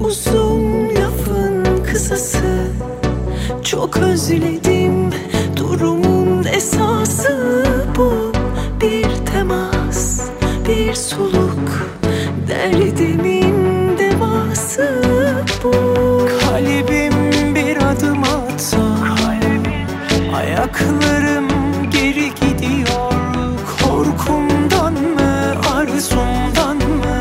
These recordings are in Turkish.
Uzun lafın kısası, çok özledim. Durumun esası bu. Bir temas, bir soluk, derdimin devası bu. Kalbim bir adım atsa, ayaklarım geri gidiyor. Korkumdan mı, arzumdan mı?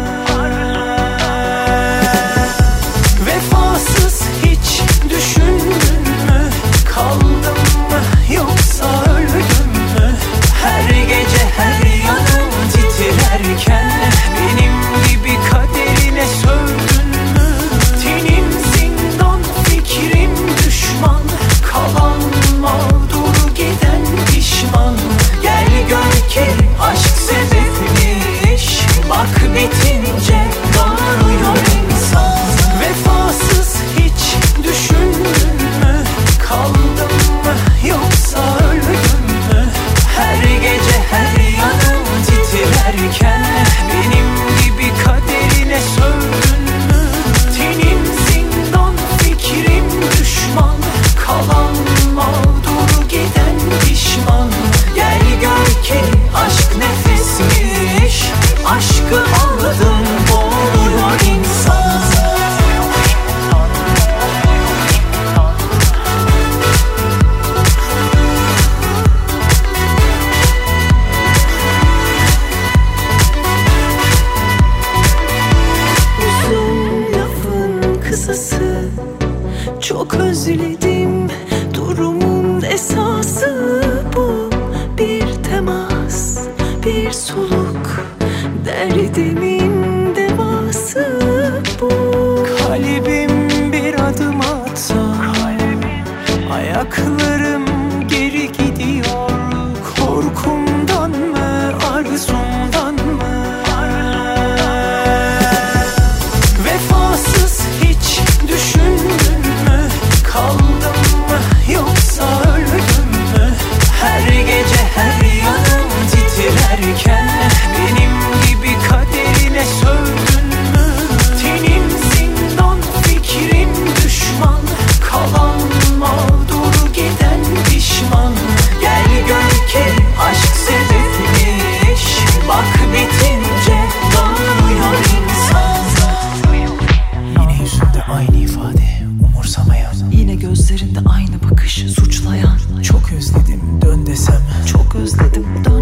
Vefasız hiç düşündün mü? Kaldım mı yoksa öldüm mü? Her gece her yanım titrerken benim gibi kaderine sövdün mü? Tenim zindan, fikrim düşman, kalan mağdur giden pişman. Gel gör ki aşk sebepmiş, bak bitince bağırıyor insan. Vefasız hiç düşündün mü? Kaldım mı yoksa öldüm mü? Her gece her yanım titrerken benim gibi kaderine sövdün mü? Tenim zindan, fikrim düşman, kalan mağdur giden pişman. Gel gör ki aşk nefesmiş, aşkı aldım boğuluyor insan. Uzun lafın kısası, çok özledim. Durumun esası bu. Bir temas, bir soluk, derdimin devası bu. Kalbim bir adım atsa, ayaklarım geri gidiyor. Korkumdan mı, arzumdan mı? Vefasız hiç düşündün mü? Kaldım mı yoksa öldüm mü? Her gece her yanım titrerken benim gibi kaderine sövdün mü? Tenim zindan, fikrim düşman, kalan mağdur giden pişman. Gel gör ki aşk sebepmiş, bak bitince dağılıyor insan. Yine yüzünde aynı ifade, umursamayan. Yine gözlerinde aynı bakış, suçlayan. Çok özledim, dön desem. Çok özledim, dön